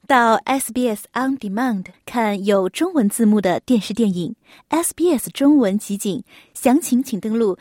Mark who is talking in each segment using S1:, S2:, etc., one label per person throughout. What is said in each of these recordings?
S1: 到 SBS On Demand 看有中文字幕的电视电影 SBS 中文集锦，详情请登录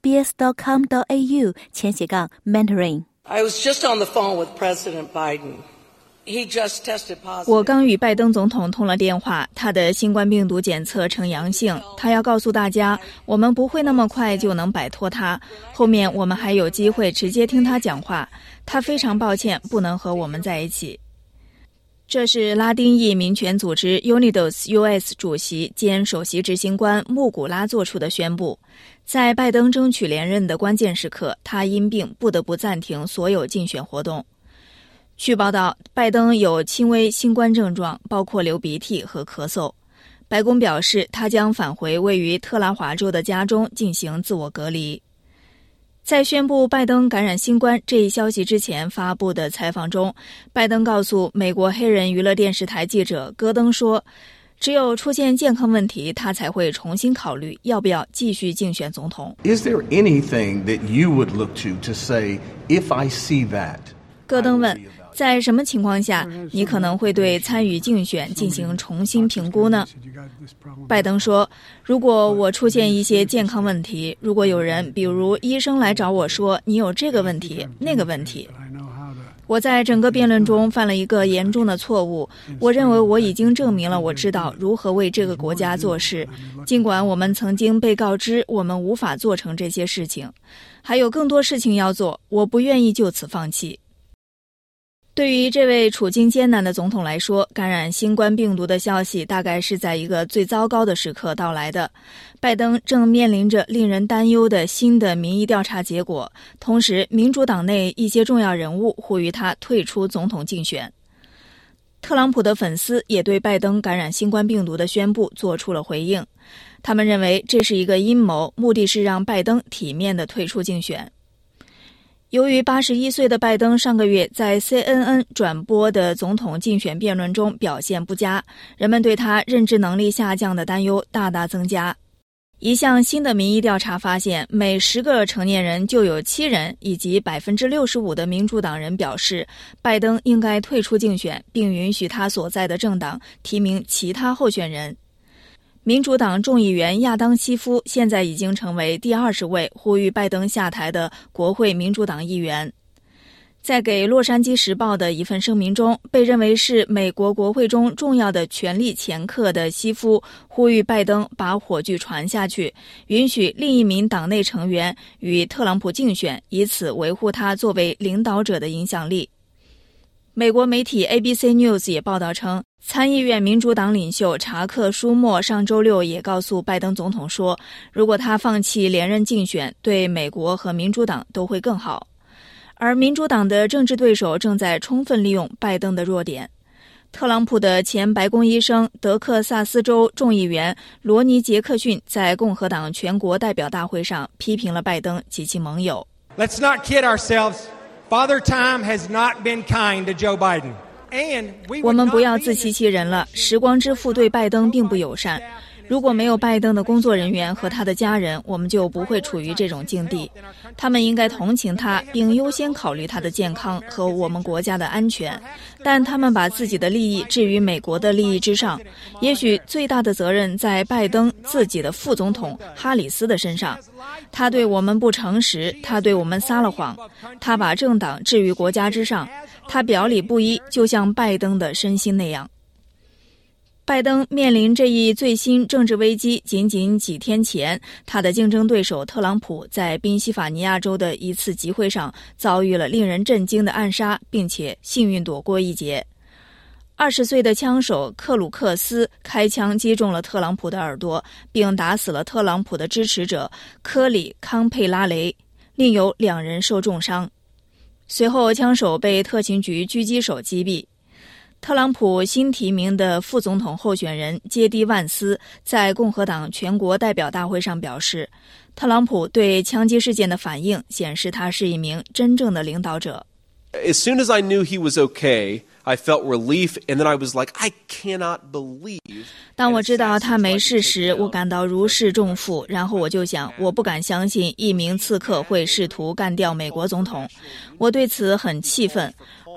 S1: sbs.com.au/Mandarin。
S2: I was just on the phone with President Biden.He just tested positive.
S3: 我刚与拜登总统通了电话，他的新冠病毒检测呈阳性。他要告诉大家，我们不会那么快就能摆脱他，后面我们还有机会直接听他讲话。他非常抱歉不能和我们在一起。这是拉丁裔民权组织 Unidos US 主席兼首席执行官穆古拉做出的宣布。在拜登争取连任的关键时刻，他因病不得不暂停所有竞选活动。据报道，拜登有轻微新冠症状，包括流鼻涕和咳嗽。白宫表示，他将返回位于特拉华州的家中进行自我隔离。在宣布拜登感染新冠这一消息之前发布的采访中，拜登告诉美国黑人娱乐电视台记者戈登说，只有出现健康问题，他才会重新考虑要不要继续竞选总统。
S4: Is there anything that you would look to say, if I see that?
S3: 戈登问，在什么情况下你可能会对参与竞选进行重新评估呢？拜登说，如果我出现一些健康问题，如果有人比如医生来找我说你有这个问题那个问题，我在整个辩论中犯了一个严重的错误，我认为我已经证明了我知道如何为这个国家做事，尽管我们曾经被告知我们无法做成这些事情，还有更多事情要做，我不愿意就此放弃。对于这位处境艰难的总统来说，感染新冠病毒的消息大概是在一个最糟糕的时刻到来的。拜登正面临着令人担忧的新的民意调查结果，同时民主党内一些重要人物呼吁他退出总统竞选。特朗普的粉丝也对拜登感染新冠病毒的宣布做出了回应，他们认为这是一个阴谋，目的是让拜登体面地退出竞选。由于81岁的拜登上个月在 CNN 转播的总统竞选辩论中表现不佳，人们对他认知能力下降的担忧大大增加。一项新的民意调查发现，每10个成年人就有7人以及 65% 的民主党人表示拜登应该退出竞选，并允许他所在的政党提名其他候选人。民主党众议员亚当·西夫现在已经成为第20位呼吁拜登下台的国会民主党议员。在给《洛杉矶时报》的一份声明中，被认为是美国国会中重要的权力掮客的西夫呼吁拜登把火炬传下去，允许另一名党内成员与特朗普竞选，以此维护他作为领导者的影响力。美国媒体 ABC News 也报道称，参议院民主党领袖查克·舒默上周六也告诉拜登总统说，如果他放弃连任竞选，对美国和民主党都会更好。而民主党的政治对手正在充分利用拜登的弱点。特朗普的前白宫医生德克萨斯州众议员罗尼·杰克逊在共和党全国代表大会上批评了拜登及其盟友。
S5: Let's not kid ourselves. Father Time has not been kind to Joe Biden.
S3: 我们不要自欺欺人了，时光之父对拜登并不友善。如果没有拜登的工作人员和他的家人，我们就不会处于这种境地。他们应该同情他，并优先考虑他的健康和我们国家的安全，但他们把自己的利益置于美国的利益之上。也许最大的责任在拜登自己的副总统哈里斯的身上。他对我们不诚实，他对我们撒了谎，他把政党置于国家之上，他表里不一，就像拜登的身心那样。拜登面临这一最新政治危机仅仅几天前，他的竞争对手特朗普在宾夕法尼亚州的一次集会上遭遇了令人震惊的暗杀，并且幸运躲过一劫。20岁的枪手克鲁克斯开枪击中了特朗普的耳朵，并打死了特朗普的支持者科里·康佩拉雷，另有2人受重伤。随后枪手被特勤局狙击手击毙。特朗普新提名的副总统候选人杰迪·万斯在共和党全国代表大会上表示，特朗普对枪击事件的反应显示他是一名真正的领导者。
S6: As soon as I knew he was okay, I felt relief, and then I was like, I cannot believe.
S3: 当我知道他没事时，我感到如释重负，然后我就想，我不敢相信一名刺客会试图干掉美国总统。我对此很气愤。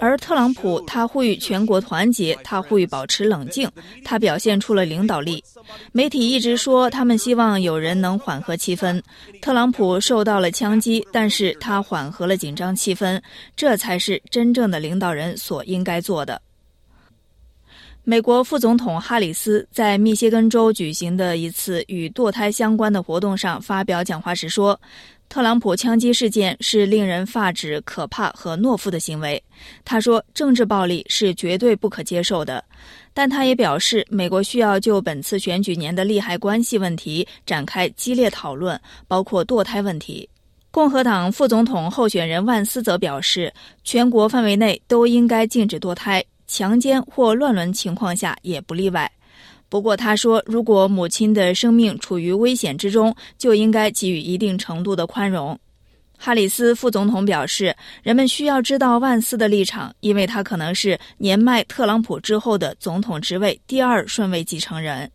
S3: 而特朗普他呼吁全国团结，他呼吁保持冷静，他表现出了领导力。媒体一直说他们希望有人能缓和气氛，特朗普受到了枪击，但是他缓和了紧张气氛，这才是真正的领导人所应该做的。美国副总统哈里斯在密歇根州举行的一次与堕胎相关的活动上发表讲话时说，特朗普枪击事件是令人发指、可怕和懦夫的行为。他说，政治暴力是绝对不可接受的，但他也表示，美国需要就本次选举年的利害关系问题展开激烈讨论，包括堕胎问题。共和党副总统候选人万斯则表示，全国范围内都应该禁止堕胎，强奸或乱伦情况下也不例外。不过他说，如果母亲的生命处于危险之中，就应该给予一定程度的宽容。哈里斯副总统表示，人们需要知道万斯的立场，因为他可能是年迈特朗普之后的总统职位第2顺位继承人。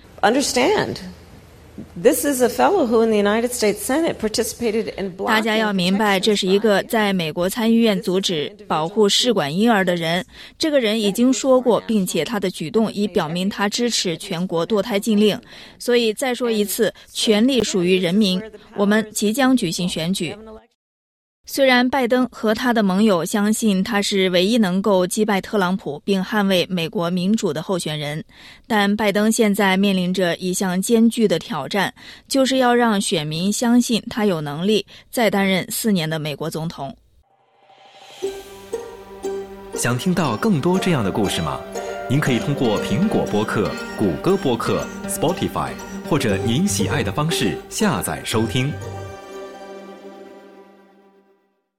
S7: This is a fellow who in the United States Senate participated in blocking.
S3: 大家要明白，这是一个在美国参议院阻止保护试管婴儿的人。这个人已经说过，并且他的举动已表明他支持全国堕胎禁令。所以再说一次，权力属于人民。我们即将举行选举。虽然拜登和他的盟友相信他是唯一能够击败特朗普并捍卫美国民主的候选人，但拜登现在面临着一项艰巨的挑战，就是要让选民相信他有能力再担任4年的美国总统。
S8: 想听到更多这样的故事吗？您可以通过苹果播客、谷歌播客、Spotify 或者您喜爱的方式下载收听。